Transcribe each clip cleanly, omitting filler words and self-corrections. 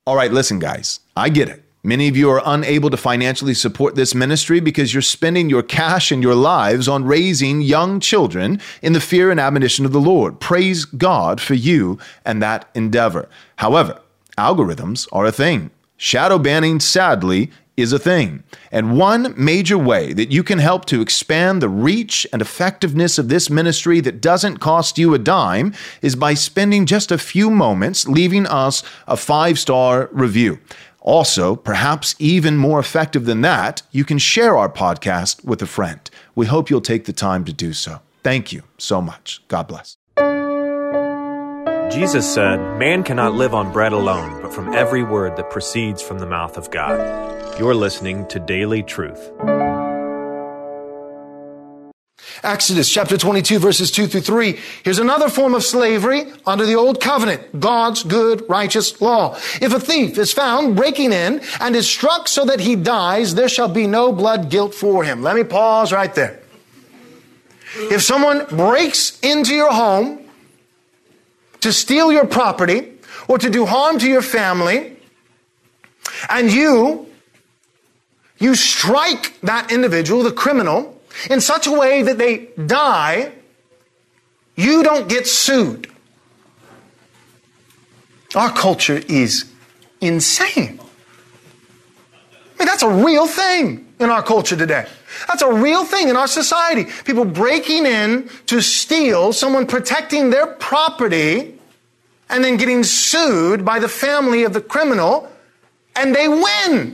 All right, listen, guys, I get it. Many of you are unable to financially support this ministry because you're spending your cash and your lives on raising young children in the fear and admonition of the Lord. Praise God for you and that endeavor. However, algorithms are a thing. Shadow banning, sadly, is a thing. And one major way that you can help to expand the reach and effectiveness of this ministry that doesn't cost you a dime is by spending just a few moments leaving us a 5-star review. Also, perhaps even more effective than that, you can share our podcast with a friend. We hope you'll take the time to do so. Thank you so much. God bless. Jesus said, "Man cannot live on bread alone, but from every word that proceeds from the mouth of God." You're listening to Daily Truth. Exodus chapter 22, verses 2 through 3. Here's another form of slavery under the old covenant, God's good, righteous law. If a thief is found breaking in and is struck so that he dies, there shall be no blood guilt for him. Let me pause right there. If someone breaks into your home to steal your property or to do harm to your family, and you strike that individual, the criminal, in such a way that they die, you don't get sued. Our culture is insane. I mean, that's a real thing in our culture today. That's a real thing in our society. People breaking in to steal, someone protecting their property, and then getting sued by the family of the criminal, and they win.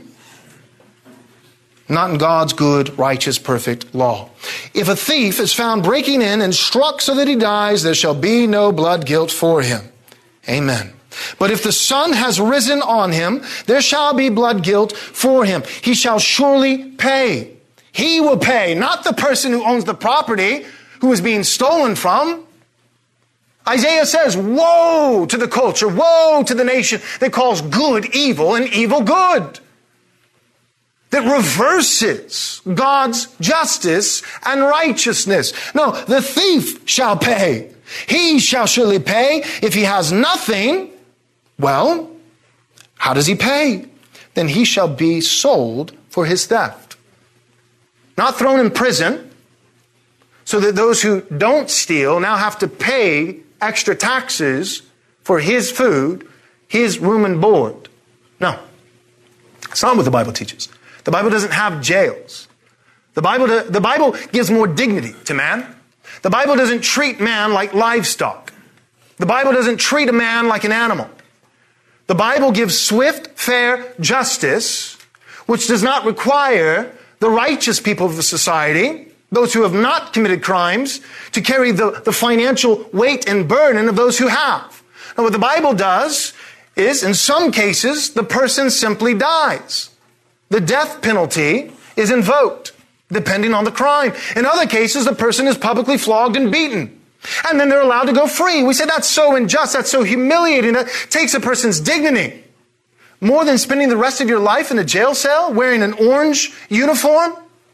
Not in God's good, righteous, perfect law. If a thief is found breaking in and struck so that he dies, there shall be no blood guilt for him. Amen. But if the sun has risen on him, there shall be blood guilt for him. He shall surely pay. He will pay, not the person who owns the property, who is being stolen from. Isaiah says, woe to the culture, woe to the nation that calls good evil and evil good, that reverses God's justice and righteousness. No, the thief shall pay. He shall surely pay. If he has nothing, well, how does he pay? Then he shall be sold for his theft. Not thrown in prison, so that those who don't steal now have to pay extra taxes for his food, his room and board. No, it's not what the Bible teaches. The Bible doesn't have jails. The Bible gives more dignity to man. The Bible doesn't treat man like livestock. The Bible doesn't treat a man like an animal. The Bible gives swift, fair justice, which does not require the righteous people of the society, those who have not committed crimes, to carry the financial weight and burden of those who have. Now, what the Bible does is, in some cases, the person simply dies. The death penalty is invoked, depending on the crime. In other cases, the person is publicly flogged and beaten, and then they're allowed to go free. We say that's so unjust, that's so humiliating, that takes a person's dignity. More than spending the rest of your life in a jail cell wearing an orange uniform,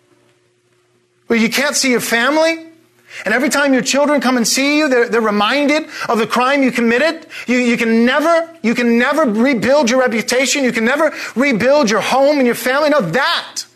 where you can't see your family, and every time your children come and see you, they're reminded of the crime you committed. You can never rebuild your reputation. You can never rebuild your home and your family. No, that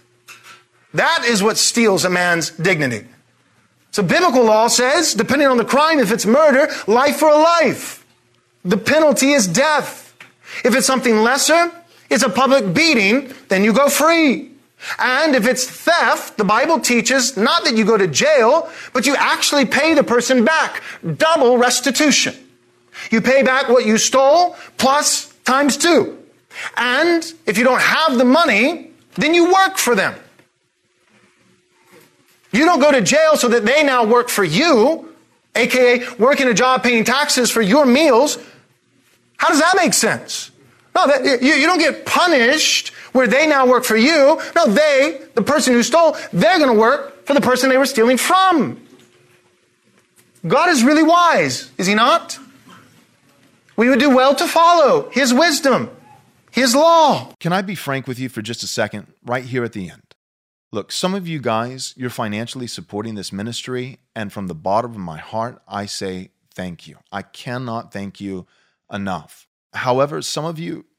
is what steals a man's dignity. So biblical law says, depending on the crime, if it's murder, life for a life. The penalty is death. If it's something lesser, it's a public beating, then you go free. And if it's theft, the Bible teaches not that you go to jail, but you actually pay the person back. Double restitution. You pay back what you stole plus times 2. And if you don't have the money, then you work for them. You don't go to jail so that they now work for you, aka working a job paying taxes for your meals. How does that make sense? No, you don't get punished where they now work for you. No, the person who stole, they're going to work for the person they were stealing from. God is really wise, is he not? We would do well to follow his wisdom, his law. Can I be frank with you for just a second, right here at the end? Look, some of you guys, you're financially supporting this ministry, and from the bottom of my heart, I say thank you. I cannot thank you enough. However, some of you,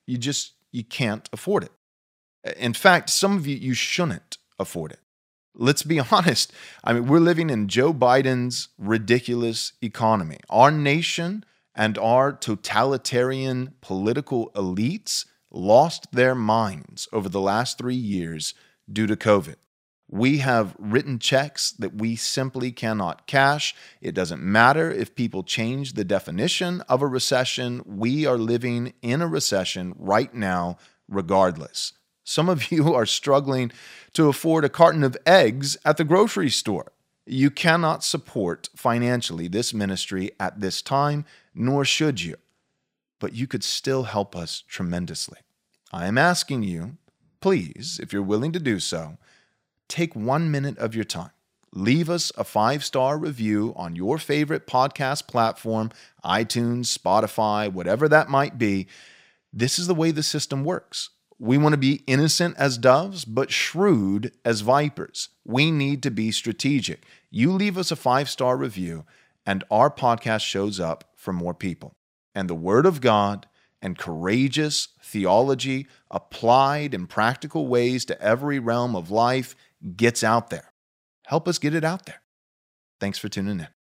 You can't afford it. In fact, some of you shouldn't afford it. Let's be honest. I mean, we're living in Joe Biden's ridiculous economy. Our nation and our totalitarian political elites lost their minds over the last 3 years due to COVID. We have written checks that we simply cannot cash. It doesn't matter if people change the definition of a recession. We are living in a recession right now, regardless. Some of you are struggling to afford a carton of eggs at the grocery store. You cannot support financially this ministry at this time, nor should you. But you could still help us tremendously. I am asking you, please, if you're willing to do so, take 1 minute of your time. Leave us a 5-star review on your favorite podcast platform, iTunes, Spotify, whatever that might be. This is the way the system works. We want to be innocent as doves, but shrewd as vipers. We need to be strategic. You leave us a 5-star review, and our podcast shows up for more people. And the Word of God and courageous theology applied in practical ways to every realm of life gets out there. Help us get it out there. Thanks for tuning in.